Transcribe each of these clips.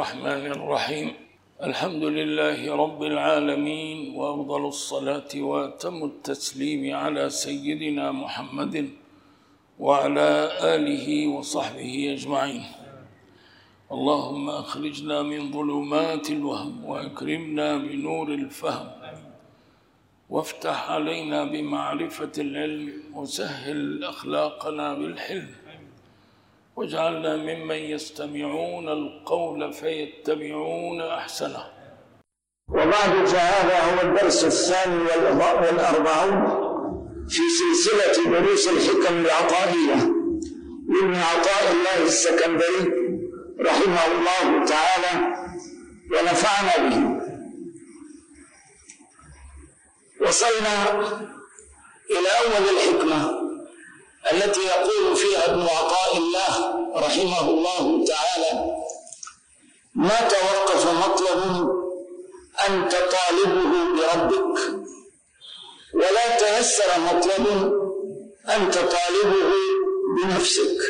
الرحمن الرحيم. الحمد لله رب العالمين، وأفضل الصلاة وأتم التسليم على سيدنا محمد وعلى آله وصحبه أجمعين. اللهم أخرجنا من ظلمات الوهم وأكرمنا بنور الفهم، وافتح علينا بمعرفة العلم، وسهل أخلاقنا بالحلم، واجعلنا ممن يستمعون القول فيتبعون أحسنه. وبعد، فهذا هو الدرس الثاني والأربعون في سلسلة دروس الحكم العطائية لابن عطاء الله السكندري رحمه الله تعالى ونفعنا به. وصلنا إلى أول الحكمة التي يقول فيها ابن عطاء الله رحمه الله تعالى: ما توقف مطلب أنت طالبه بربك، ولا تيسر مطلب أنت طالبه بنفسك.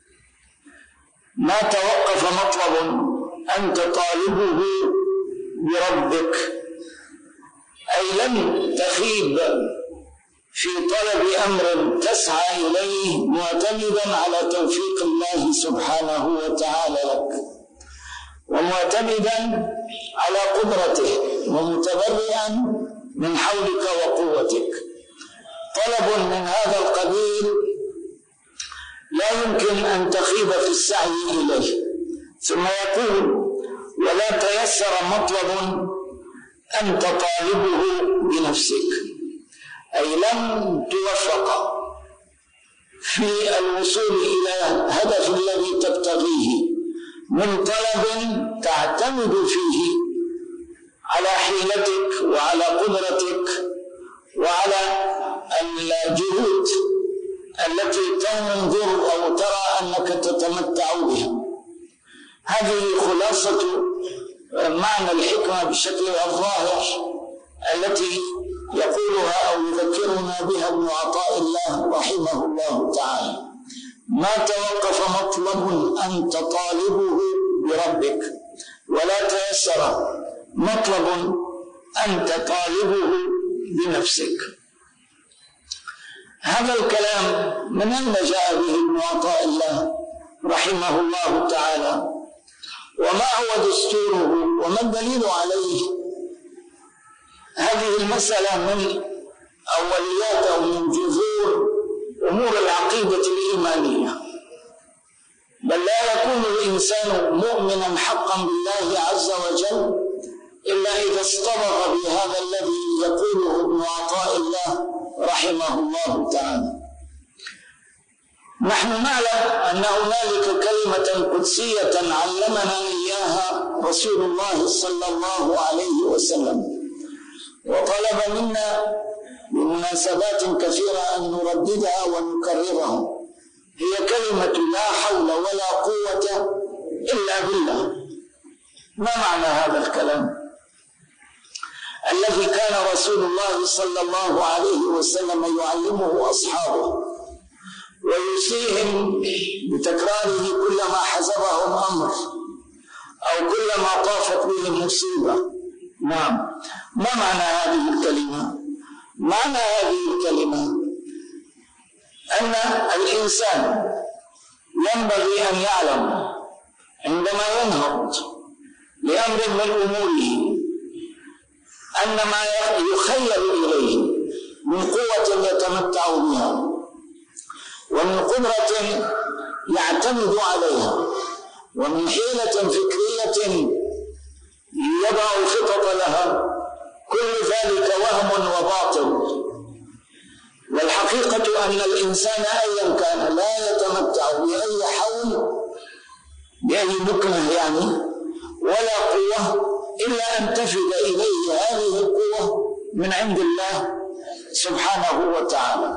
ما توقف مطلب أنت طالبه بربك، أي لم تخيب في طلب أمر تسعى إليه معتمدا على توفيق الله سبحانه وتعالى لك، ومعتمدا على قدرته، ومتبرئا من حولك وقوتك. طلب من هذا القبيل لا يمكن أن تخيب في السعي إليه. ثم يقول: ولا تيسر مطلب أنت طالبه بنفسك، أي لم توفق في الوصول إلى الهدف الذي تبتغيه من طلب تعتمد فيه على حيلتك وعلى قدرتك وعلى الجهود التي تنظر أو ترى أنك تتمتع بها. هذه خلاصة معنى الحكمة بشكلها الظاهر التي يقولها أو يذكرنا بها ابن عطاء الله رحمه الله تعالى: ما توقف مطلب أنت طالبه بربك، ولا تيسر مطلب أنت طالبه بنفسك. هذا الكلام من أين جاء به ابن عطاء الله رحمه الله تعالى؟ وما هو دستوره؟ وما الدليل عليه؟ هذه المسألة من أوليات أو من جذور أمور العقيدة الإيمانية، بل لا يكون الإنسان مؤمنا حقا بالله عز وجل إلا إذا اصطبغ بهذا الذي يقوله ابن عطاء الله رحمه الله تعالى. نحن نعلم أن هنالك كلمة قدسية علمنا إياها رسول الله صلى الله عليه وسلم، وطلب منا بمناسبات كثيرة أن نرددها ونكررها. هي كلمة لا حول ولا قوة إلا بالله. ما معنى هذا الكلام الذي كان رسول الله صلى الله عليه وسلم يعلمه أصحابه ويوصيهم بتكراره كلما حزبهم أمر أو كلما طافت بهم مصيبة؟ نعم. ما معنى هذه الكلمة؟ معنى هذه الكلمة أن الإنسان ينبغي أن يعلم عندما ينهض لأمر من أموره أن ما يخيل إليه من قوة يتمتع بها ومن قدرة يعتمد عليها ومن حيلة فكرية يضع الخطط لها، كل ذلك وهم وباطل. والحقيقة أن الإنسان أيا كان لا يتمتع بأي حول، بأي مكنة يعني، ولا قوة إلا أن تفد إليه هذه القوة من عند الله سبحانه وتعالى.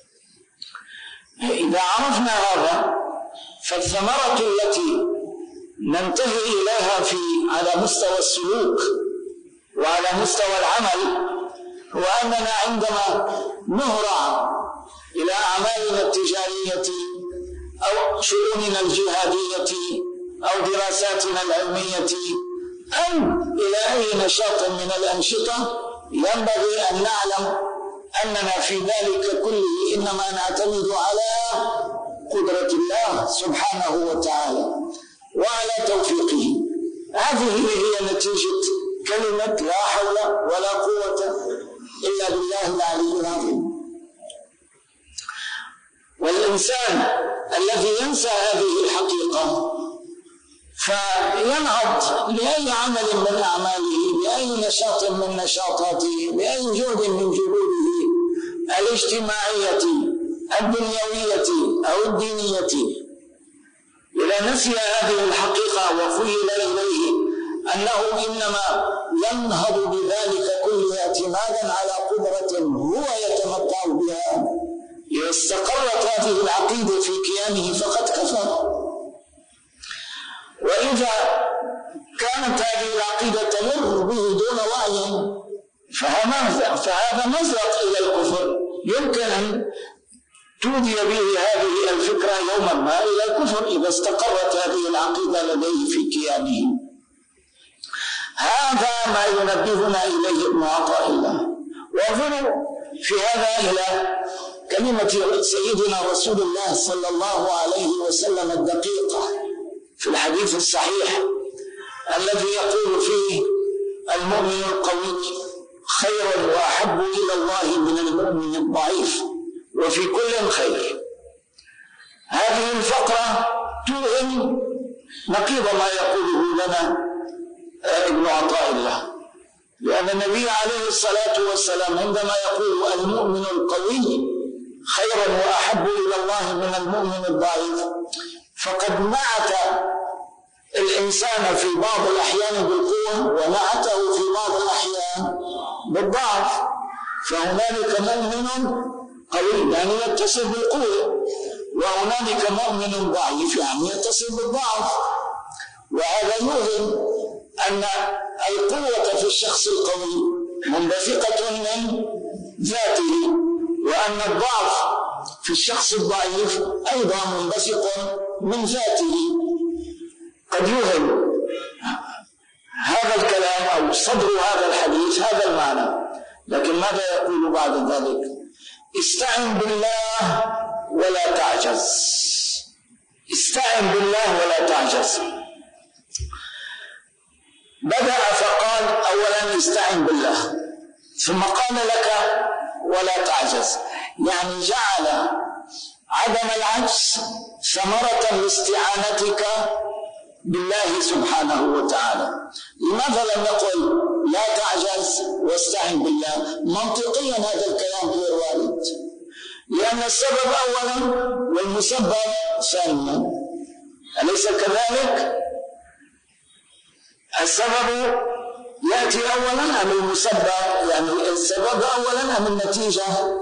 إذا عرفنا هذا، فالثمرة التي ننتهي إليها على مستوى السلوك وعلى مستوى العمل هو أننا عندما نهرع إلى أعمالنا التجارية أو شؤوننا الجهادية أو دراساتنا العلمية أو إلى أي نشاط من الأنشطة ينبغي أن نعلم أننا في ذلك كله إنما نعتمد على قدرة الله سبحانه وتعالى وعلى توفيقه. هذه هي نتيجة كلمة لا حول ولا قوة إلا بالله العلي العظيم. والإنسان الذي ينسى هذه الحقيقة فينهض لأي عمل من أعماله، لأي نشاط من نشاطاته، لأي جهد من جهوده الاجتماعية الدنيوية أو الدينية. إذا نسي هذه الحقيقة وخيل إليه أنه إنما ينهض بذلك كله اعتمادا على قدرة هو يتمتع بها، إذا استقرت هذه العقيدة في كيانه فقد كفر. وإذا كانت هذه العقيدة تمر به دون وعي فهذا مزق إلى الكفر، يمكن أن تودي به هذه الفكرة يوما ما إلى الكفر إذا استقرت هذه العقيدة لديه في كيانه. هذا ما ينبهنا إليه ابن عطاء الله. وانظروا في هذا إلى كلمة سيدنا رسول الله صلى الله عليه وسلم الدقيقة في الحديث الصحيح الذي يقول فيه: المؤمن القوي خير وأحب إلى الله من المؤمن الضعيف وفي كل خير. هذه الفقرة توهم نقيض ما يقوله لنا ابن عطاء الله، لأن النبي عليه الصلاة والسلام عندما يقول المؤمن القوي خير وأحب إلى الله من المؤمن الضعيف فقد نعت الإنسان في بعض الأحيان بالقوة ونعته في بعض الأحيان بالضعف. فهنالك مؤمن قوي يعني يتصف بالقوة، وهنالك مؤمن ضعيف يعني يتصف بالضعف. وهذا يوهم أن القوة في الشخص القوي منبثقة من ذاته، وأن الضعف في الشخص الضعيف أيضا منبثق من ذاته. قد يوهم هذا الكلام أو صدر هذا الحديث هذا المعنى، لكن ماذا يقول بعد ذلك؟ استعن بالله ولا تعجز. استعن بالله ولا تعجز. بدأ فقال أولا استعن بالله، ثم قال لك ولا تعجز، يعني جعل عدم العجز ثمرة لاستعانتك بالله سبحانه وتعالى. لماذا لم يقل لا تعجز واستعن بالله؟ منطقيا هذا الكلام غير وارد، لأن السبب أولا والمسبب ثانيا، أليس كذلك؟ السبب يأتي أولا أم المسبب؟ يعني السبب أولا أم النتيجة؟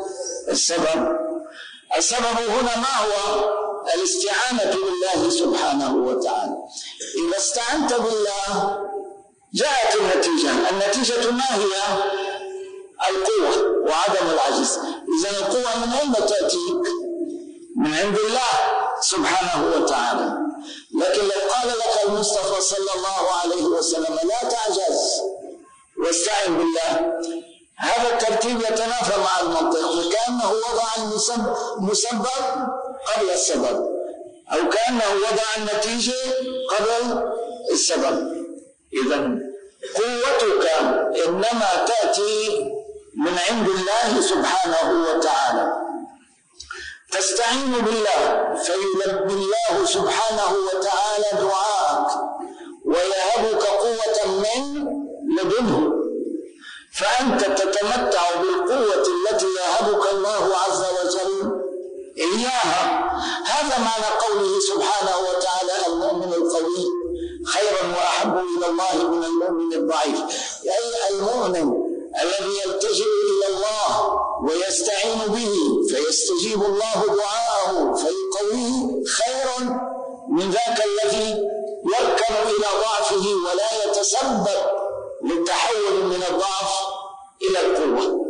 السبب هنا ما هو؟ الاستعانة بالله سبحانه وتعالى. إذا استعنت بالله جاءت النتيجة ما هي؟ القوة وعدم العجز. إذا القوة من أين تأتيك؟ من عند الله سبحانه وتعالى. لكن لو قال لك المصطفى صلى الله عليه وسلم لا تعجز واستعن بالله، هذا الترتيب يتنافى مع المنطق، وكأنه وضع المسبب قبل السبب، أو كأنه وضع النتيجة قبل السبب. إذن قوتك إنما تأتي من عند الله سبحانه وتعالى. تستعين بالله فيلبي الله سبحانه وتعالى دعاءك ويهبك قوة من لدنه، فأنت تتمتع بالقوة التي يهبك الله عز وجل إياها. هذا معنى قوله سبحانه وتعالى المؤمن القوي خير وأحب إلى الله من المؤمن الضعيف، أي المؤمن الذي يلتجئ إلى الله ويستعين به فيستجيب الله دعاءه فيقويه خير من ذاك الذي يركن إلى ضعفه ولا يتسبب للتحول من الضعف إلى القوة.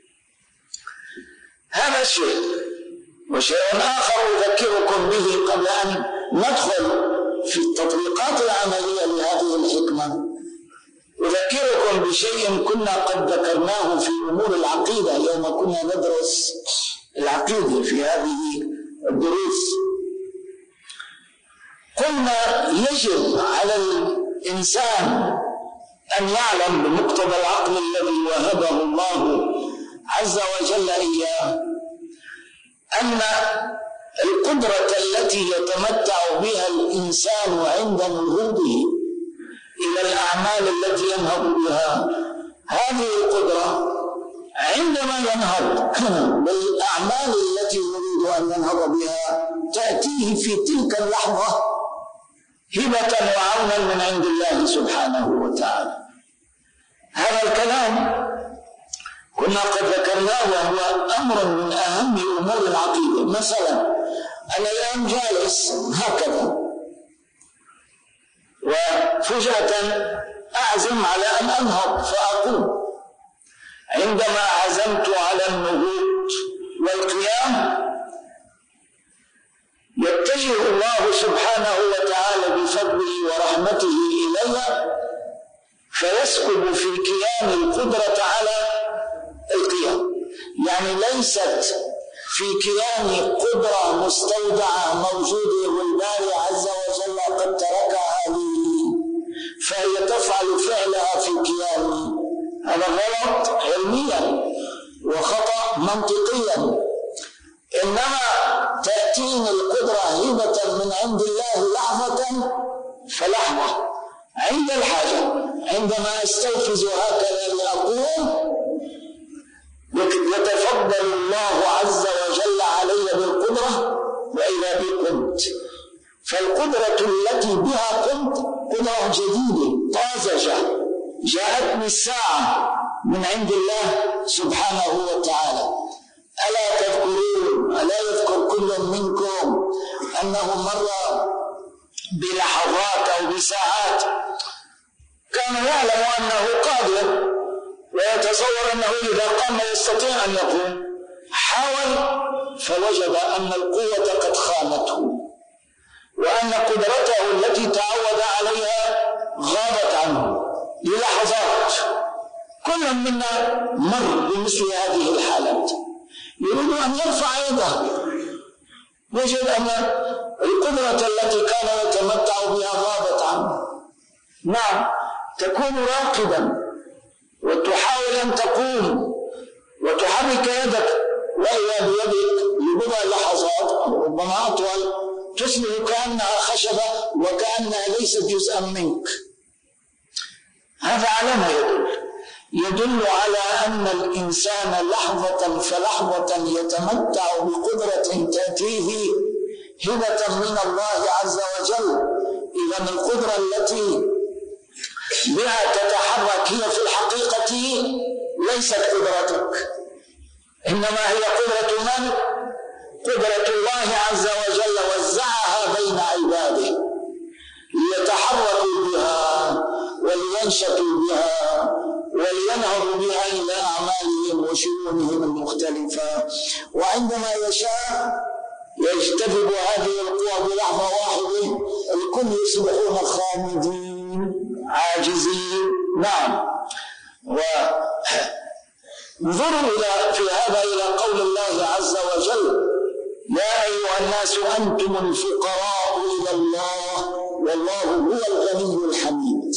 هذا شيء. وشيء آخر أذكركم به قبل أن ندخل في التطبيقات العملية لهذه الحكمة أذكركم بشيء كنا قد ذكرناه في أمور العقيدة يوم كنا ندرس العقيدة في هذه الدروس. قلنا يجب على الإنسان أن يعلم بمقتضى العقل الذي وهبه الله عز وجل إياه أن القدرة التي يتمتع بها الإنسان عند نهوضه إلى الأعمال التي ينهض بها، هذه القدرة عندما ينهض بالأعمال التي يريد أن ينهض بها تأتيه في تلك اللحظة هبة وعونا من عند الله سبحانه وتعالى. هذا الكلام كنا قد ذكرناه وهو أمر من أهم أمور العقيدة. مثلا أنا الآن جالس هكذا وفجأة أعزم على أن أنهض فأقوم. عندما عزمت على النهوض والقيام يتجه الله سبحانه وتعالى بفضله ورحمته إلي فيسكب في كياني القدرة على القيام. يعني ليست في كياني قدرة مستودعة موجودة والباري عز وجل قد تركها لي فهي تفعل فعلها في كياني. هذا غلط علميا وخطأ منطقيا. إنما تأتيني القدرة هبة من عند الله لحظة فلحظة عند الحاجة. عندما استيقظ هكذا لأقوم يتفضل الله عز وجل علي بالقدرة وإذا بي قمت. فالقدرة التي بها قمت قدرة جديدة طازجة جاءتني الساعة من عند الله سبحانه وتعالى. ألا تذكرون؟ ألا يذكر كل منكم أنه مر بلحظات أو بساعات كان يعلم أنه قادر ويتصور أنه إذا قام يستطيع أن يقوم، حاول فوجد أن القوة قد خانته وأن قدرته التي تعود عليها غابت عنه للحظات. كل منا مر بمثل هذه الحالات، يريد أن يرفع يده وجد أن القدرة التي كان يتمتع بها غابت عنه. نعم، تكون راقبا وتحاول أن تقوم وتحرك يدك وإذا بيدك لبضع لحظات ربما أطول تصبح كأنها خشبة وكأنها ليست جزءا منك. هذا على ما يدل على أن الإنسان لحظة فلحظة يتمتع بقدرة تأتيه هبة من الله عز وجل. إذن القدرة التي بها تتحرك هي في الحقيقة ليست قدرتك، إنما هي قدرة من؟ قدرة الله عز وجل وزعها بين عباده ليتحركوا بها ولينشطوا بها ولينهضوا بها إلى أعمالهم وشؤونهم المختلفة. وعندما يشاء يجتذب هذه القوى بلحظة واحدة الكل يصبحون خامدين عاجزين. نعم. وانظروا في هذا إلى قول الله عز وجل: يا أيها الناس أنتم الفقراء إلى الله والله هو الغني الحميد.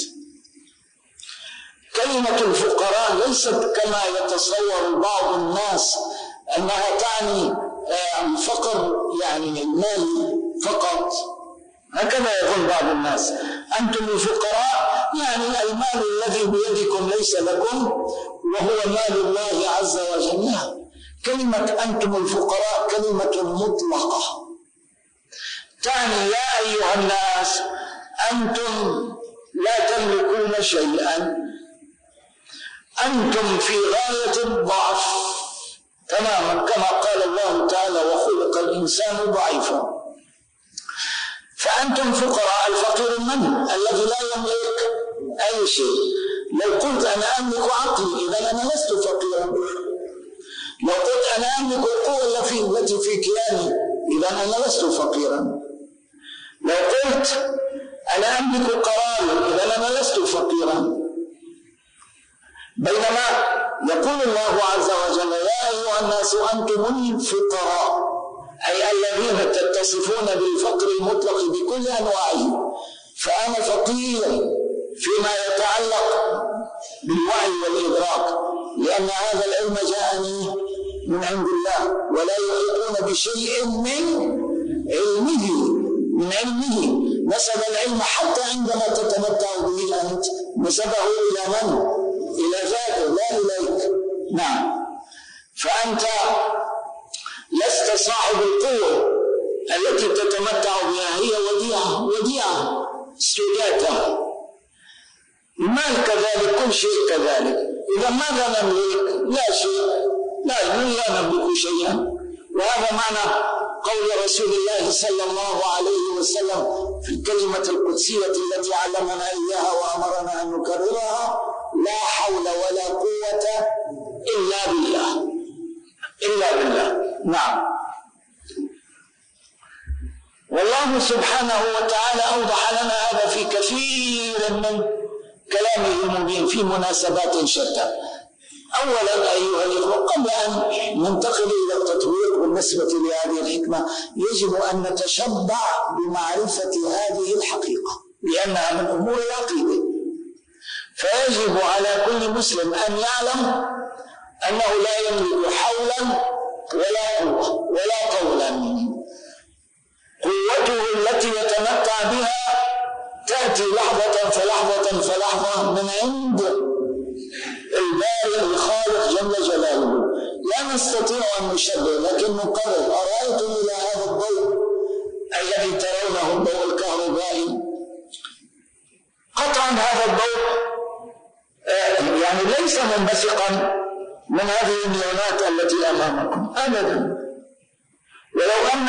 كلمة الفقراء ليست كما يتصور بعض الناس أنها تعني فقر يعني المال فقط، هكذا يظن بعض الناس. أنتم الفقراء يعني المال الذي بيدكم ليس لكم وهو مال الله عز وجل. كلمة أنتم الفقراء كلمة مطلقة تعني يا أيها الناس أنتم لا تملكون شيئا، أنتم في غاية الضعف تماما كما قال الله تعالى: وخلق الإنسان ضعيفا. فأنتم فقراء. الفقير من؟ الذي لا يملك أي شيء. لو قلت أنا أملك عقلي إذا أنا لست فقيرا. لو قلت أنا أملك القوة التي في كياني إذا أنا لست فقيرا. لو قلت أنا أملك قراري، إذا أنا لست فقيرا. بينما يقول الله عز وجل: يا أيها الناس أنتم الفقراء، أي الذين تتصفون بالفقر المطلق بكل أنواعه. فأنا فقير فيما يتعلق بالوعي والإدراك، لأن هذا العلم جاءني من عند الله، ولا يحيطون بشيء من علمه. نسب العلم حتى عندما تتمتع به أنت نسبه إلى من؟ إلى ذاته لا إليك. نعم. فأنت لست صاحب القوة التي تتمتع بها، هي وديعة استودعتها. المال كذلك، كل شيء كذلك. إذا ماذا نملك؟ لا شيء، لا نملك شيئا. وهذا معنى قول رسول الله صلى الله عليه وسلم في الكلمة القدسية التي علمنا إياها وأمرنا أن نكررها: لا حول ولا قوة إلا بالله. نعم. والله سبحانه وتعالى أوضح لنا هذا في كثير من كلامه المبين في مناسبات شتى. أولا أيها الإخوة، قبل أن ننتقل إلى التطبيق بالنسبة لهذه الحكمة، يجب أن نتشبع بمعرفة هذه الحقيقة، لأنها من أمور العقيدة. فيجب على كل مسلم أن يعلم أنه لا يملك حولا ولا قوة ولا قولا. قوته التي يتمتع بها تأتي لحظة فلحظة من عند البارئ الخالق جل جلاله. لا نستطيع أن نشبه، لكن نقرر. أرأيتم إلى هذا الضوء الذي ترونه، الضوء الكهربائي، قطعا هذا الضوء يعني ليس منبثقا من هذه المليونات التي أمامكم أبدا. ولو أن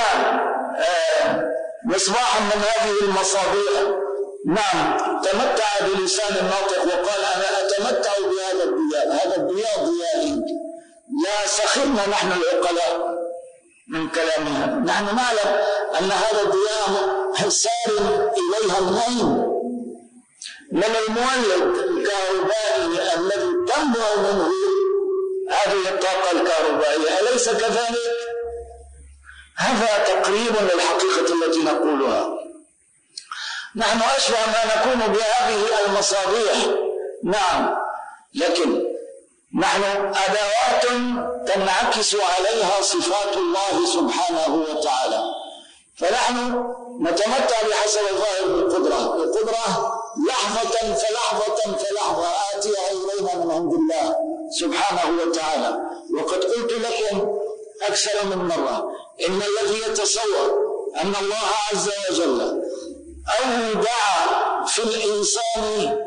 مصباحا من هذه المصابيح نعم تمتع بلسان الناطق وقال: أنا أتمتع بهذا الضياء، هذا الضياء ضيائي، لا سخرنا نحن العقلاء من كلامها. نحن نعلم أن هذا الضياء سار إليها العين من المولد الكهربائي الذي تنبع منه هذه الطاقة الكهربائية، أليس كذلك؟ هذا تقريب للحقيقة التي نقولها. نحن أشبه ما نكون بهذه المصابيح، نعم، لكن نحن أدوات تنعكس عليها صفات الله سبحانه وتعالى. فنحن نتمتع بحسب الظاهر بالقدرة. القدرة لحظة فلحظة آتيها إلينا من عند الله سبحانه وتعالى. وقد قلت لكم أكثر من مرة إن الذي يتصور أن الله عز وجل أودع في الإنسان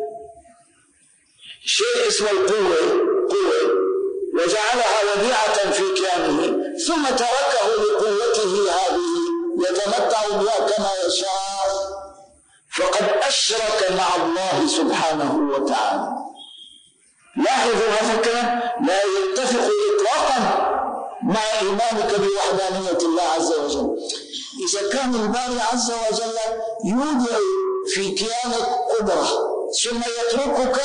شيء اسمه القوة وجعلها وديعة في كيانه ثم تركه لقوته هذه يتمتع بها كما يشاء، فقد أشرك مع الله سبحانه وتعالى. لاحظوا هذا الكلام لا يتفق إطلاقا مع إيمانك بوحدانية الله عز وجل. إذا كان الباري عز وجل يودع في كيانك قدرة ثم يتركك،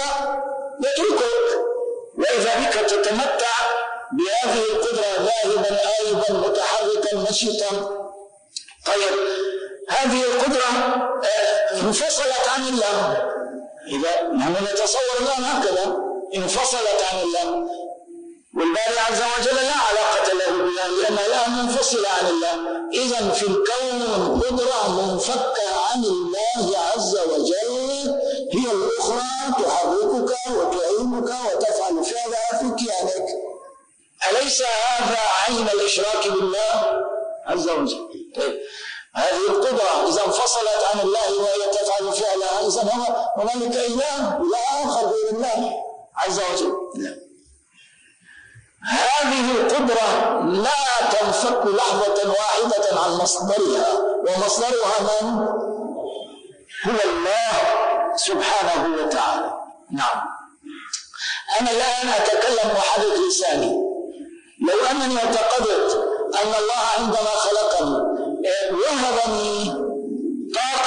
وإذا بك تتمتع بهذه القدرة ذاهبا آيبا متحركا نشطا. طيب هذه القدرة انفصلت عن الله. إذا نحن نتصور الآن هكذا انفصلت عن الله، والباري عز وجل لا علاقة له بها لأنها لا منفصلة عن الله. إذن في الكون قدرة منفكة عن الله عز وجل هي الأخرى تحركك وتعينك وتفعل فعلها في كيانك. أليس هذا عين الإشراك بالله عز وجل؟ طيب هذه القدرة إذا انفصلت عن الله وهي تفعل فعلها، إذن هنالك إله آخر غير الله عز وجل. هذه القدرة لا تنفك لحظة واحدة عن مصدرها، ومصدرها من؟ هو الله سبحانه وتعالى. نعم. أنا الآن أتكلم وحدث لساني. لو أنني اعتقدت أن الله عندما خلقني وهبني طاقة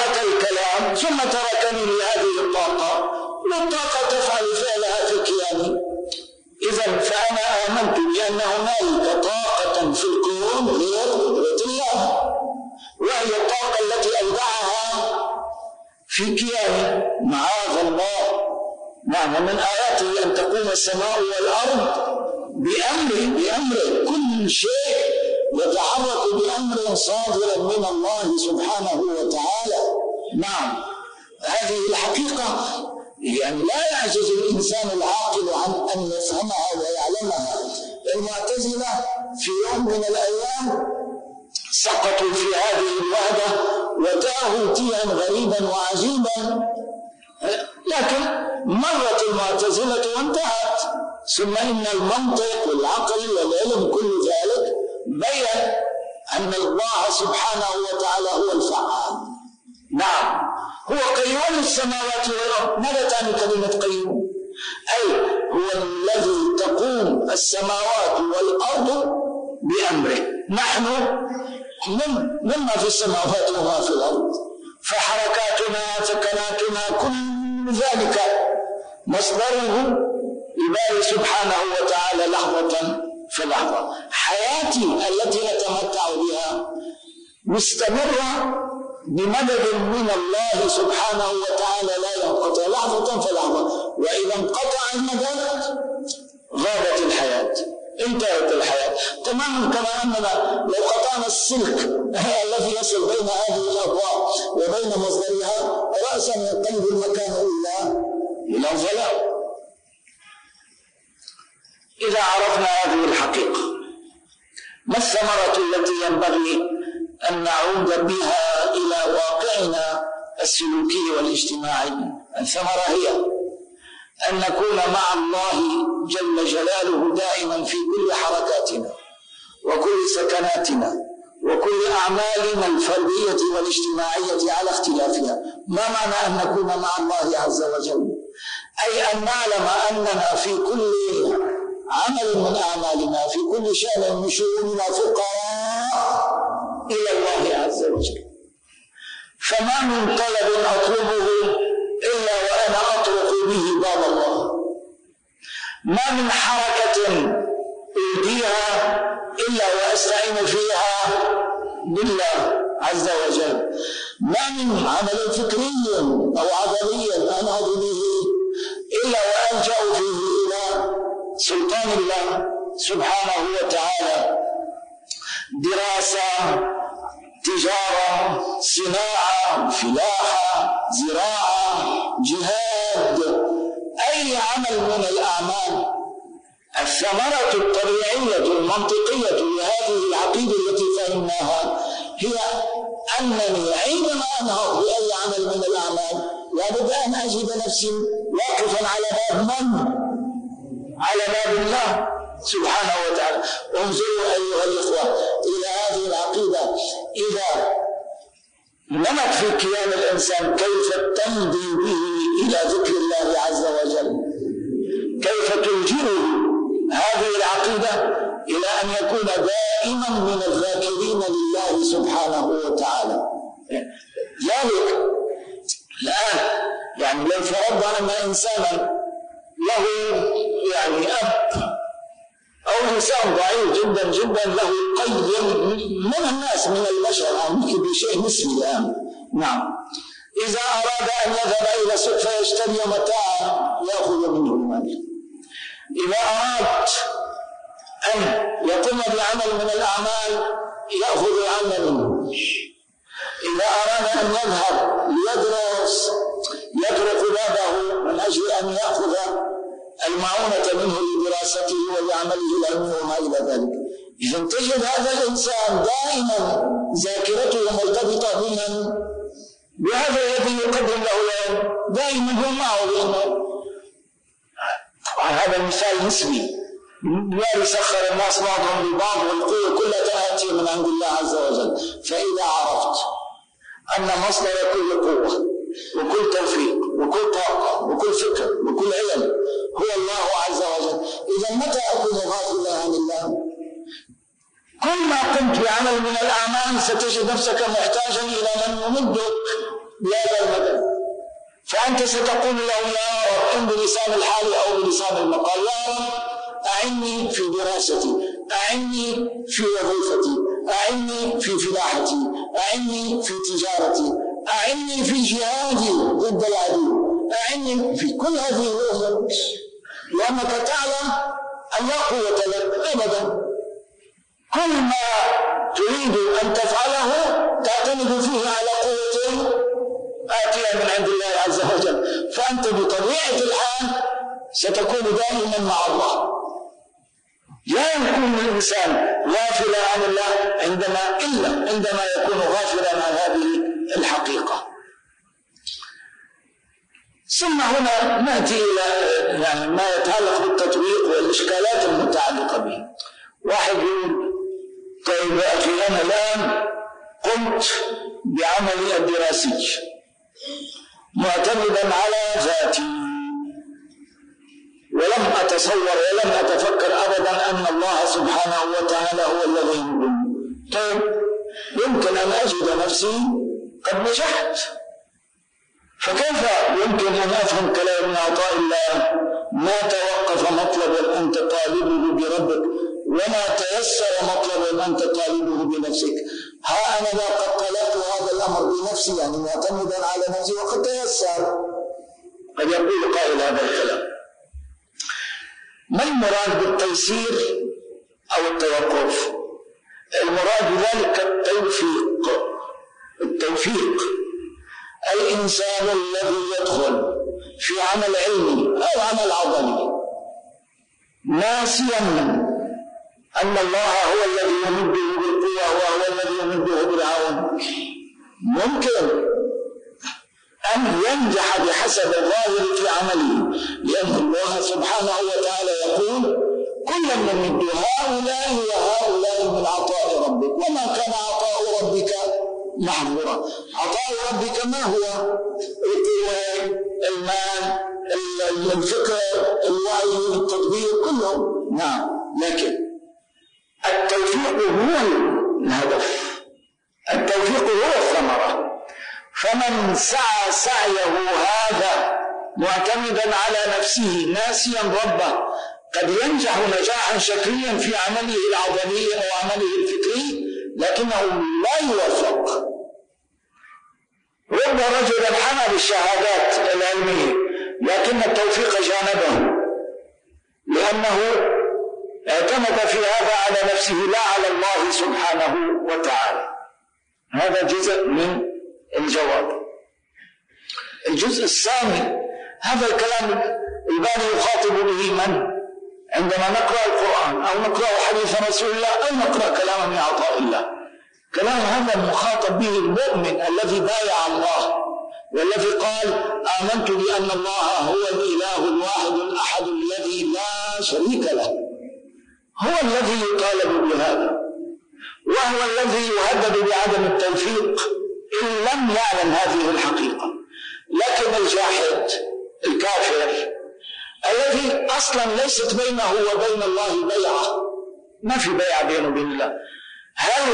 ترك الكلام ثم تركني لهذه الطاقة، والطاقة تفعل فعلها في كياني. إذن فأنا آمنت بأن هنالك طاقة في الكون غير قدرة الله، وهي الطاقة التي أودعها في كياني معاذ الله. نعم، من آياته أن تقوم السماء والأرض بأمره، كل شيء يتحرك بأمر صادر من الله سبحانه وتعالى. نعم، هذه الحقيقة يعني لا يعجز الإنسان العاقل عن أن يفهمها ويعلمها. المعتزلة في يوم من الأيام سقطوا في هذه الوحدة وتاهوا تيها غريبا وعجيبا، لكن مرت المعتزلة وانتهت. ثم إن المنطق والعقل والعلم كل ذلك بين أن الله سبحانه وتعالى هو الفعال. نعم، هو قيوم السماوات والأرض. ماذا تعني كلمة قيوم؟ أي هو الذي تقوم السماوات والأرض بأمره. نحن مما في السماوات وما في الأرض، فحركاتنا سكناتنا كل ذلك مصدره لله سبحانه وتعالى لحظة في لحظة. حياتي التي نتمتع بها مستمرة بمدد من الله سبحانه وتعالى لا ينقطع لحظة في لحظة، وإذا انقطع المدد غابت الحياة، انتهت الحياة تماما. كما أننا لو قطعنا السلك الذي يصل بين هذه الأضواء وبين مصدرها رأسا ينقلب المكان إلى الظلام. إذا عرفنا هذه الحقيقة، ما الثمرة التي ينبغي أن نعود بها إلى واقعنا السلوكي والاجتماعي؟ الثمرة هي أن نكون مع الله جل جلاله دائما في كل حركاتنا وكل سكناتنا وكل أعمالنا الفردية والاجتماعية على اختلافها. ما معنى أن نكون مع الله عز وجل؟ أي أن نعلم أننا في كل عمل من أعمالنا، في كل شأن من شؤوننا فقراء إلى الله عز وجل. فما من طلب أطلبه إلا وأنا أطرق به باب الله، ما من حركة أوديها إلا وأستعين فيها بالله عز وجل، ما من عمل فكري أو عضلي أنهض به إلا وألجأ فيه إلى سلطان الله سبحانه وتعالى. دراسة، تجارة، صناعة، فلاحة، زراعة، جهاد، أي عمل من الأعمال، الثمرة الطبيعية المنطقية لهذه العقيدة التي فهمناها هي أنني عندما أنهض بأي عمل من الأعمال لابد أن أجد نفسي واقفا على باب من؟ على باب الله سبحانه وتعالى. انظروا أيها الإخوة إلى هذه العقيدة إذا نمت في كيان الإنسان كيف تمضي به إلى ذكر الله عز وجل، كيف تلجئه هذه العقيدة إلى أن يكون دائما من الذاكرين لله سبحانه وتعالى. ذلك الآن يعني لو فرضنا أن إنسانا له يعني أب أو إنسان ضعيف جدا جدا له قيم من الناس من البشر بشيء نسبي الآن، نعم، إذا أراد أن يذهب إلى سوق فيشتري متاعا يأخذ منه المال، إذا أراد أن يقوم بعمل من الأعمال يأخذ العمل منه، إذا أراد أن يذهب ليدرس يطرق بابه من أجل أن يأخذ المعونة منه لدراسته ولعمله العلمي وما إلى ذلك. إذا تجد هذا الإنسان دائما ذاكرته مرتبطة بهذا الذي يقدم له العلم، دائما هو معه، لأنه طبعا هذا مثال نسبي، لا يسخر الناس بعضهم ببعض والقوة كلها تأتي من عند الله عز وجل. فإذا عرفت أن مصدر كل قوة وكل توفيق وكل طاقة وكل فكر وكل علم هو الله عز وجل، إذا متى أكون غافلا عن الله؟ كل ما قمت بعمل من الأعمال ستجد نفسك محتاجا إلى من يمدك بهذا المدى، فأنت ستقول له يا رب إن بلسان الحال أو بلسان المقال: يا رب أعني في دراستي، أعني في وظيفتي، أعني في فلاحتي، أعني في تجارتي، أعني في جهادي ضد العدو، أعني في كل هذه الأمور، لأنك تعلم أن لا قوة لك أبدا. كل ما تريد أن تفعله تعتمد فيه على قوة آتية من عند الله عز وجل، فأنت بطبيعة الحال ستكون دائما مع الله. لا يكون الإنسان غافلا عن الله إلا عندما يكون غافلا عن هذه الحقيقة. ثم هنا نأتي إلى ما يتعلق بالتطبيق والإشكالات المتعلقة به. واحد يقول: طيب يا أخي، أنا الآن قمت بعملي الدراسي معتمدا على ذاتي، ولم أتصور ولم أتفكر أبدا أن الله سبحانه وتعالى هو الذي يمكن. طيب يمكن أن أجد نفسي قد نجحت، فكيف يمكن أن أفهم كلام عطاء الله: ما توقف مطلب أنت طالبه بربك وما تيسر مطلب أنت طالبه بنفسك. ها أنا قد طلبت هذا الأمر بنفسي، يعني معتمدا على نفسي، وقد تيسر. قد يقول قائل هذا الكلام: ما المراد بالتيسير أو التوقف؟ المراد بذلك التوفيق. الإنسان الذي يدخل في عمل علمي أو عمل عضلي ناسيا أن الله هو الذي يمده بالقوة وهو الذي يمده بالعون، ممكن أن ينجح بحسب الظاهر في عمله، لأن الله سبحانه وتعالى يقول: كلا نمد هؤلاء وهؤلاء من عطاء ربك وما كان عطاء ربك محظورا. عطاء ربك ما هو؟ القوة، المال، الفكر، الوعي، التدبير، كله. نعم، لكن التوفيق هو الهدف، التوفيق هو الثمرة. فمن سعى سعيه هذا معتمدا على نفسه ناسيا ربه قد ينجح نجاحا شكليا في عمله العضلي أو عمله الفكري، لكنه لا يوفق. رب رجل حمل الشهادات العلمية لكن التوفيق جانبه، لأنه اعتمد في هذا على نفسه لا على الله سبحانه وتعالى. هذا جزء من الجواب. الجزء الثاني، هذا الكلام الباني يخاطب به من؟ عندما نقرأ القرآن أو نقرأ حديث رسول الله أو نقرأ كلاما من عطاء الله. كلام هذا المخاطب به المؤمن الذي بايع الله والذي قال: آمنت بأن الله هو الإله الواحد الأحد الذي لا شريك له. هو الذي يطالب بهذا، وهو الذي يهدد بعدم التوفيق إن لم يعلم هذه الحقيقة. لكن الجاحد الكافر الذي أصلا ليست بينه وبين الله بيعة، ما في بيعة بينه وبين الله، هل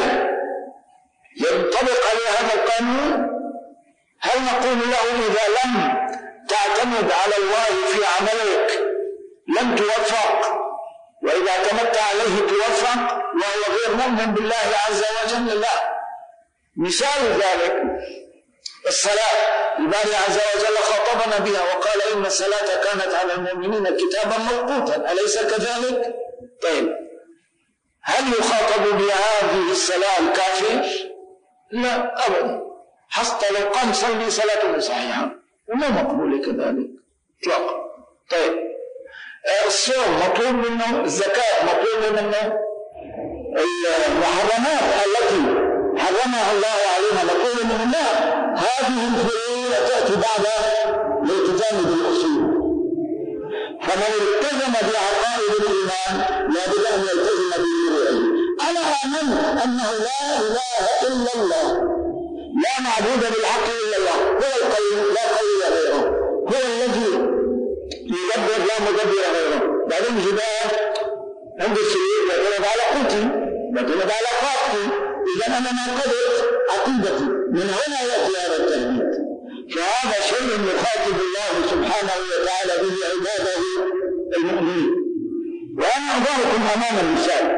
ينطبق عليه هذا القانون؟ هل نقول له إذا لم تعتمد على الله في عملك لم توفق، وإذا اعتمدت عليه توفق، وهو غير مؤمن بالله عز وجل؟ لا. مثال ذلك الصلاة، الباري عز وجل خاطبنا بها وقال: إن الصلاة كانت على المؤمنين كتابا موقوتا، أليس كذلك؟ طيب، هل يخاطب بهذه الصلاة الكافر؟ لا أبدا، حتى لو قام صلي صلاته صحيحة وما مقبول كذلك اطلاقا. طيب، الصوم مطلوب منه، الزكاة مطلوب منه، المحرمات التي حرمها الله علينا نقول من الله. هذه الفروع تأتي بعد الالتزام بالأصول. فمن التزم بعقائد الإيمان لابد أن يلتزم بفروعه. أنا آمن أنه لا إله إلا الله، لا معبود بالحق إلا الله، هو القيوم لا قوي غيره، هو الذي يدبر لا مدبر غيره. بعدين جبال عند السرير يعتمد على قوتي، يعتمد على طاقتي، إذا أنا ناقضت عقيدتي. من هنا يأتي هذا التهديد. فهذا شيء يخاطب الله سبحانه وتعالى به عباده المؤمنين. وأنا أضربكم أمام المثال.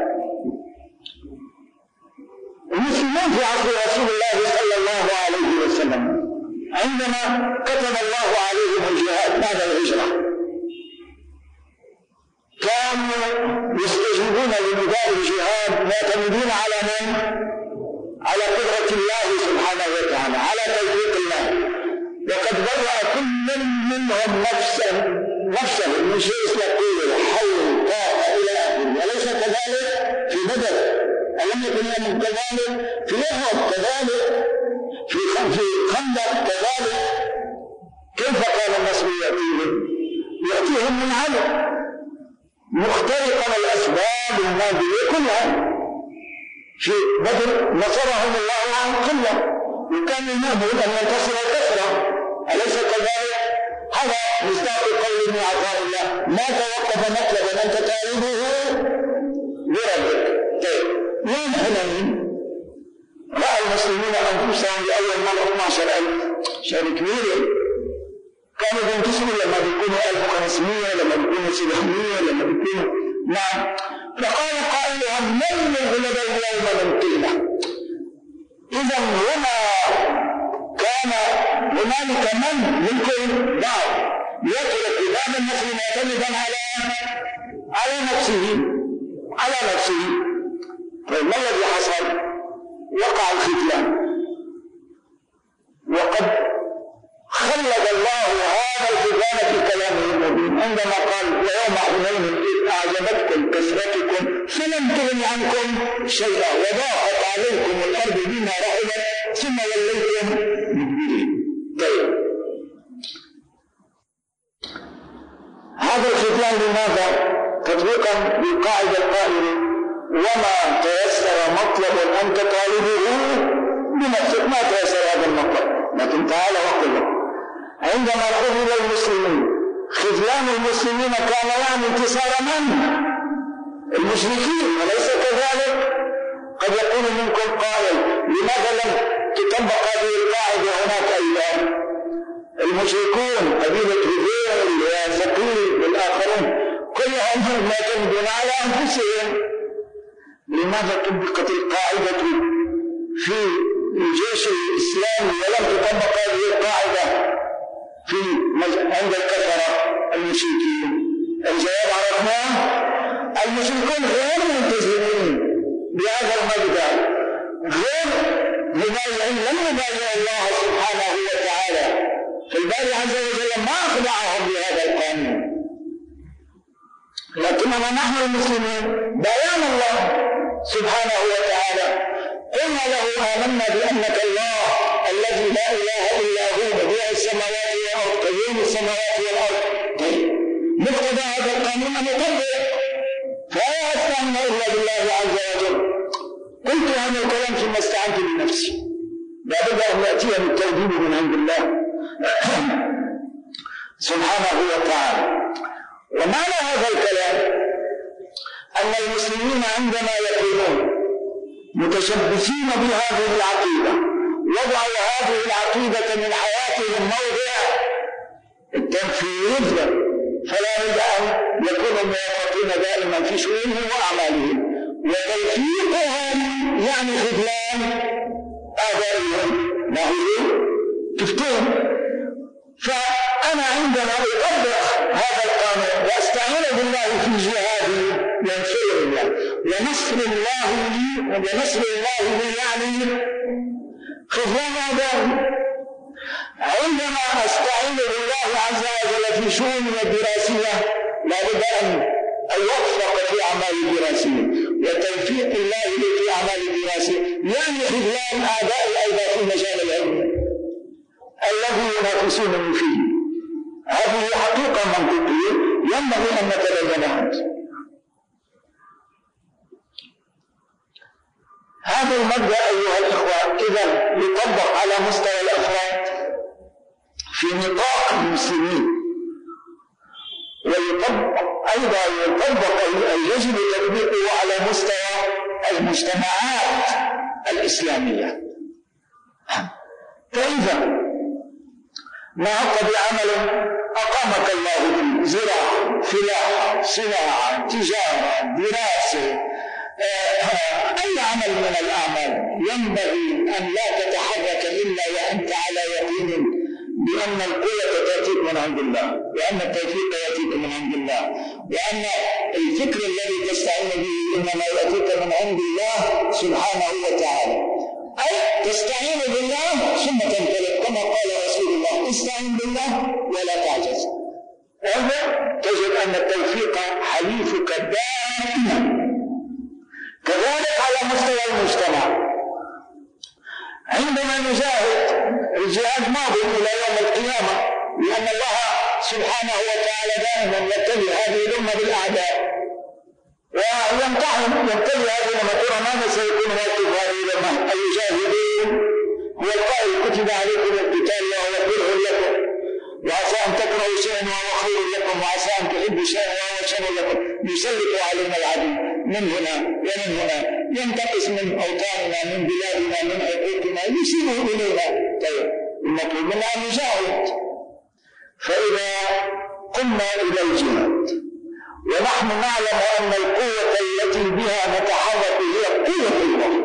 المسلمون في عصر رسول الله صلى الله عليه وسلم عندما كتب الله عليهم الجهاد بعد الهجرة كانوا يستجيبون لنداء الجهاد معتمدين على من؟ على قدرة الله سبحانه وتعالى، على توفيق الله. وقد برأ كل منهم نفسه من شيء يقول حي طاقة إلى آخره، أليس كذلك في بدر؟ ألم يكن لهم كذلك في أحد؟ كذلك في خندق كذلك. كيف كان النصر يأتيهم من عدم مخترقا الأسباب المادية كلها. في بدر نصرهم الله عن قلة، وكان المعبود أن ينتصر الكثرة، أليس كذلك؟ هذا مصداق قول من عطاء الله: ما توقف مطلبا أنت تعرضه بربك. طيب، يوم حنين رأى المسلمين أنفسهم لأول مرة 12,000، شيء كبير. كانوا بينتصروا لما بيكونوا 1500، لما بيكونوا 700، لما بيكونوا نعم. فقال قائلهم: من غلب اليوم من قلة. إذا هنا كان هنالك من يمكن بعض يترك باب النصر معتمدا على نفسه. طيب، ما الذي حصل؟ وقع الفتنة. وقد خلد الله هذا الفتنة في كلامه المبين عندما قال: ويوم حنين إذ أعجبتكم كثرتكم فلم تغن عنكم شيئا وضاقت عليكم الأرض بما رحبت ثم وليتم مدبرين. طيب، هذا الفتنة لماذا؟ تطبيقا للقاعدة القائلة: وما تيسر مطلب أنت طالبه بنفسك. ما تيسر هذا المطلب، لكن تعال وقل. عندما خذل المسلمين، خذلان المسلمين كان يعني انتصار من؟ المشركين، أليس كذلك؟ قد يكون منكم قائل: لماذا لم تطبق هذه القاعدة هناك أيضا؟ المشركون قبيلة هذيل وثقيف والآخرون كلهم معتمدون على أنفسهم. لماذا طبقت القاعدة في الجيش الإسلامي ولم تطبق هذه القاعدة عند الكفرة المشركين؟ الجواب عرفناه: المشركون غير ملتزمين بهذا المبدأ، غير مبايعين، لم يبايعوا الله سبحانه وتعالى. فالباري عز وجل ما أخضعهم بهذا القانون. لكننا نحن المسلمين بايعنا الله سبحانه وتعالى، قلنا له: آمنا بأنك الله الذي لا إله إلا هو بديع السماوات والأرض قيوم السماوات والأرض. مقتضى هذا القانون أن يطبق، فلا أستعين إلا بالله عز وجل. قلت هذا الكلام ثم استعنت بنفسي، لابد أن يأتيني التوجيه من عند الله سبحانه وتعالى. ومعنى هذا الكلام أن المسلمين عندما يكونون متشبثين بهذه العقيدة، وضعوا هذه العقيدة من حياتهم موضع التنفيذ، فلا بد أن يكونوا موفقين دائما في شؤونهم وأعمالهم. وتوفيقهم يعني خذلان أعدائهم. ما هو تفتون؟ فأنا عندما أطبق هذا القانون وأستعين بالله في جهادي ينصرني الله، ونصر الله لي يعني خذلان أعدائي. عندما أستعين بالله عز وجل في شؤوني الدراسية لابد أن أوفق في أعمال الدراسية، وتوفيق الله لي في أعمال الدراسية يعني خذلان أعدائي أيضا في مجال العلم الذي ينافسونني فيه. هذه حقيقة منطقية ينبغي أن نتبينها. هذا المبدأ أيها الإخوة إذا يطبق على مستوى الأفراد في نطاق المسلمين، ويطبق أيضا يجب تطبيقه على مستوى المجتمعات الإسلامية. فإذا نهضت بعمل أقامك الله فيه، زراعة، فلاحة، صناعة، تجارة، دراسة، أي عمل من الأعمال، ينبغي أن لا تتحرك إلا وأنت على يقين بأن القوة تأتيك من عند الله، وأن التوفيق يأتيك من عند الله، وأن الفكر الذي تستعين به إنما يأتيك من عند الله سبحانه وتعالى. أي تستعين بالله ثم تنطلق، كما قال رسول الله: استعين بالله ولا تعجز. هذا تجد أن التوفيق حليفك دائما. كذلك على مستوى المجتمع، عندما نجاهد الجهاد ماضي إلى يوم القيامة، لأن الله سبحانه وتعالى دائما يبتلي هذه الأمة بالأعداء يبتلي هذه الأمة. ترى ماذا سيكون موقف هذه الأمة؟ المجاهدين هو القائل: كتب عليكم القتال وهو كره لكم، وعسى أن تكرهوا شيئا وهو خير لكم، وعسى أن تحبوا شيئا وهو شر لكم. يسلط علينا العدو من هنا ومن هنا، ينتقص من أوطاننا، من بلادنا، من حقوقنا، يشير إلينا. طيب، المطلوب منا أن نجاهد. فإذا قمنا إلى الجهاد ونحن نعلم أن القوة التي بها نتحرك هي قوة الله،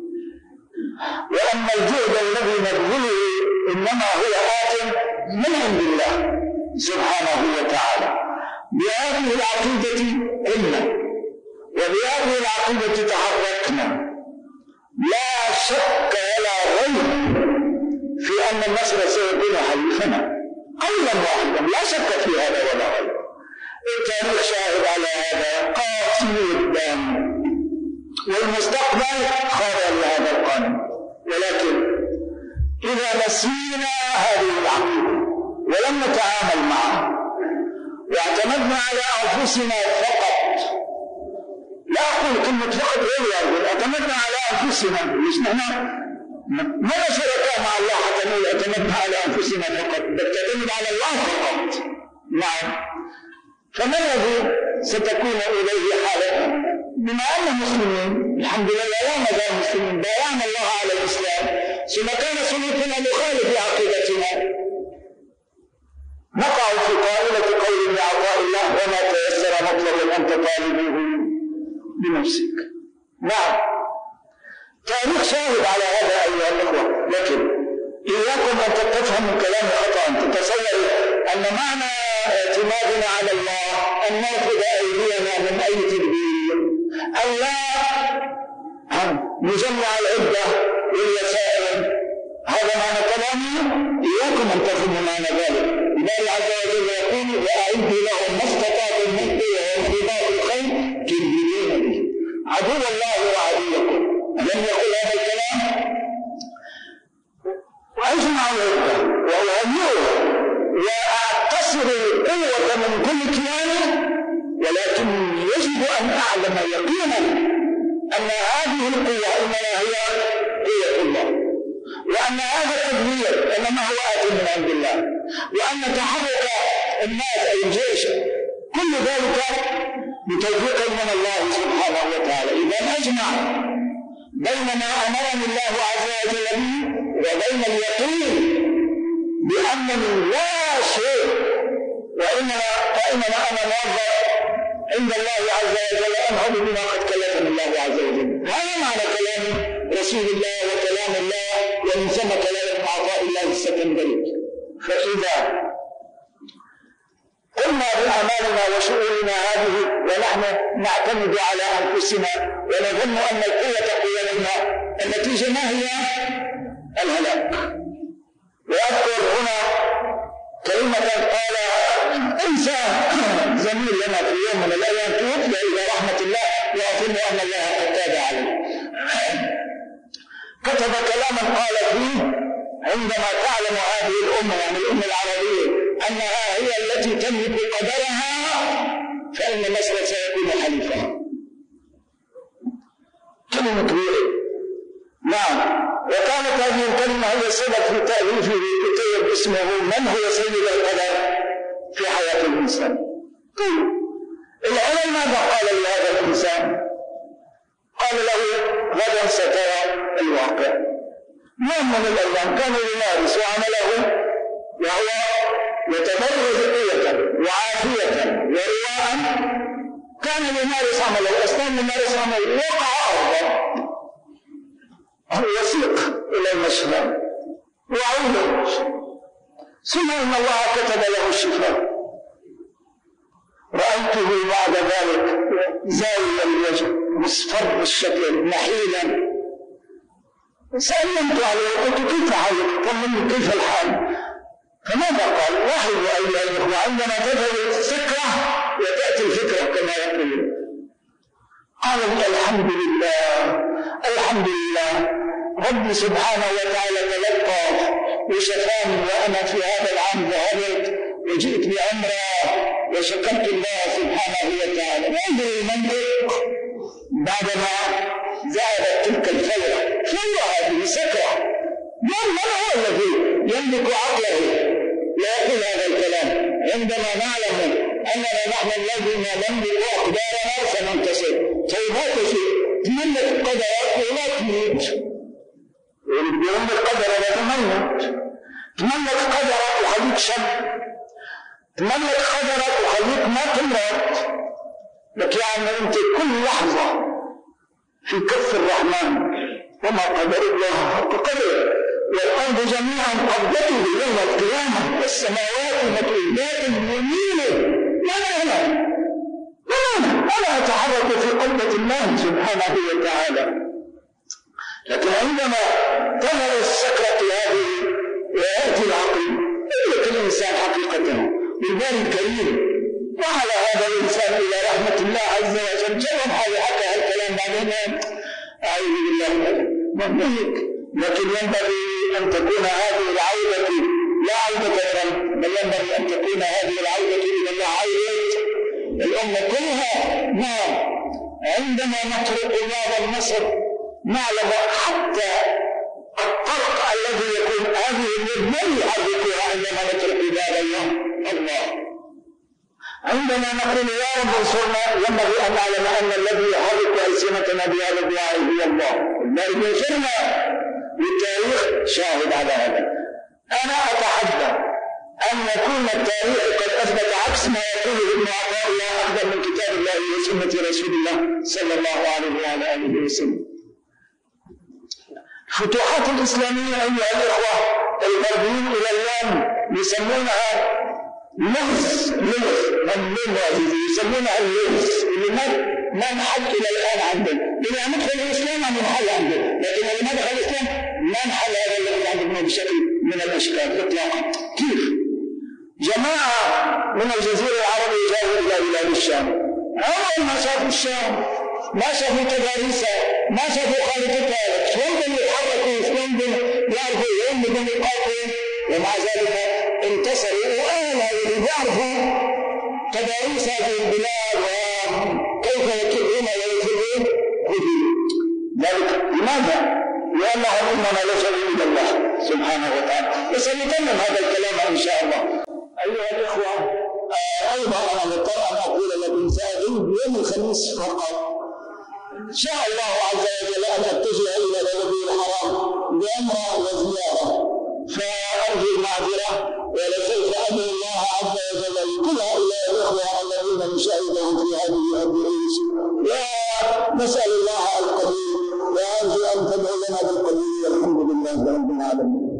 وأن الجهد الذي نبذله إنما هو آت من عند الله سبحانه وتعالى. بهذه العقيدة قلنا، وبهذه العقيدة تحركنا، لا شك ولا ريب في أن النصر سيكون حليفنا قولا واحدا، لا شك في هذا ولا ريب. التاريخ شاهد على هذا قاسي جدا، والمستقبل خاضع لهذا القانون. ولكن إذا نسينا هذه العقيدة ولم نتعامل معها واعتمدنا على أنفسنا فقط، لا أقول كلمة فقط غير، اعتمدنا على أنفسنا، مش نحن ما شركاء مع الله حتى نقول اعتمدنا على أنفسنا فقط، بل تعتمد على الله فقط. نعم، فما الذي ستكون إليه حالتنا؟ بما أن مسلمين الحمد لله لا مزال مسلمين، بايعنا الله على الإسلام، ثم كان سلوكنا مخالف لعقيدتنا، نقع في قائلة قول بعطاء الله: وما تيسر مطلب أنت طالبه بنفسك. نعم، تاريخ شاهد على هذا أيها الأخوة. لكن إياكم أن تفهموا كلامي خطأ، تتصوروا أن معنى اعتمادنا على الله أن نأخذ أيدينا من أي تدبير، أن لا نجمع العدة والوسائل. هذا معنى كلامي، إياكم أن تفهموا معنى ذلك. الله عز وجل يقول: وأعدوا لهم ما استطعتم من قوة ومن رباط الخيل ترهبون به عدو الله وعدوكم. ألم يقل هذا الكلام؟ وأجمع العدة وأعيوه وأعتصر القوة من كل كيان، ولكن يجب أن أعلم يقينا أن هذه القوة إنما هي قوة الله، وأن هذا التدبير إنما هو آت من عند الله، وأن تحرك الناس أي الجيش كل ذلك بتوفيق من الله سبحانه وتعالى. إذا أجمع بين ما أمرني الله عز وجل به وبين اليقين بأنني لا شيء، وإنما أنا ناظر عند الله عز وجل أنهض بما قد كلفني الله عز وجل. هذا معنى كلام رسول الله وكلام الله، ومن ثم كلام عطاء الله السكندري. فإذا قلنا بأعمالنا وشؤوننا هذه ونحن نعتمد على أنفسنا ونظن أن القوة قوتنا، النتيجة ما هي؟ الهلاك. وأذكر هنا كلمة قال إنسان زميل لنا في يوم من الأيام توفي إلى رحمة الله، وأظن أن الله قد تاب عليه. كتب كلاما قال فيه: عندما تعلم هذه الأمة، يعني الأمة العربية، أنها هي التي تملك قدرها، فإن مصر سيكون حليفها. كلمة كبيرة. نعم، وكانت هذه الكلمة هي السبب في تأليفه كتاب اسمه من هو سيد القدر في حياة الإنسان. العلم ماذا قال لهذا الإنسان؟ قال له: غدا سترى الواقع. يوم من الأيام كان يمارس عمله وهو يتبرز قوة وعافية ورواء، كان يمارس عمله، أثناء يمارس عمله وقع أرضا، يسيق إلى المشفى وعود، ثم إن الله كتب له الشفاء. رأيته بعد ذلك زاوي الوجه مصفر الشكل نحيلا، سألت عليه قلت كيف حالك؟ طمني كيف الحال؟ فماذا قال؟ لاحظوا أيها الأخوة، عندما تذهب السكرة وتأتي الفكرة كما يقول، قال الحمد لله الحمد لله، ربي سبحانه وتعالى تلطف وشفاني وأنا في هذا العام ذهبت وجئت بعمرة وشكرت الله سبحانه وتعالى. انظر المنطق بعدما ذهبت تلك الفورة، هذه سكرة، من هو الذي يملك عقله لا يقول هذا الكلام؟ عندما نعلم أننا نحن الذين نملك أقدارنا سننتصر. طيب هذا شيء تملك قدرك ولا تموت، يقولون القدر لا تموت، تملك قدرك وخليك شاب، تملك قدرك وخليك ما تمرض، لك يعني أنت كل لحظة في كف الرحمن، وما قدر الله حق قدره، والأرض جميعا قبضته يوم القيامة والسماوات مطويات بيمينه. أنا أتحرك في قبضة الله سبحانه وتعالى. لكن عندما تظهر السكرة هذه ويأتي العقل يدرك الإنسان حقيقته بالبال الكريم، وعلى هذا الإنسان إلى رحمة الله عز وجل. جرب حكى هالكلام بعدين، أعوذ بالله منك. لكن ينبغي أن تكون هذه العودة لا عودة، بل ينبغي أن تكون هذه العودة إلى الله عودة الأمة كلها. نعم، عندما نترك هذا النصر نعلم حتى الطرق الذي يكون هذه اليد من يحركها عندما نترك هذا الله. عندما نقول يا رب انصرنا ينبغي أن نعلم أن الذي يحرك ألسنتنا بهذا الدعاء هو الله. الذي ينصرنا والتاريخ شاهد على هذا. أنا أتحدى أن يكون التاريخ قد أثبت عكس ما يقوله ابن عطاء الله أفضل من كتاب الله وسنة رسول الله صلى الله عليه وعلى آله وسلم. الفتوحات الإسلامية أيها الإخوة الغربيين إلى اليوم يسمونها لغز، يسمونها اللغز اللي ما انحل إلى الآن عندنا. إذا ندخل الإسلام عن ينحل عندنا، لكن إذا ما دخل الإسلام ما انحل هذا اللغز عندنا بشكل من الأشكال إطلاقا. كيف؟ جماعة من الجزيرة العربية جاءوا إلى بلاد الشام، أول ما شافوا الشام ما شافوا تضاريسها، ما شافوا خارطتها، شلون بدهم يتحركوا، شلون بدهم يعرفوا وين بدهم يقاتلوا، ومع ذلك انتصروا. وأهلها اللي بيعرفوا تضاريس هذه البلاد وكيف يكلون ويفرون هدوا. ذلك لماذا؟ لأنهم إنما لجأوا إلى الله سبحانه وتعالى. وسنتمم هذا الكلام إن شاء الله. أيها الإخوة، أيضا أنا مضطر أن أقول لكم سأغيب يوم الخميس فقط. شاء الله عز وجل أن أتجه إلى بلده الحرام بعمرة وزيارة، فأرجو المعذرة، ولسوف أدعو الله عز وجل لكل هؤلاء الإخوة الذين نشاهدهم في هذه الدروس، ونسأل الله القبول، وأرجو أن تدعو لنا بالقبول. والحمد لله رب العالمين.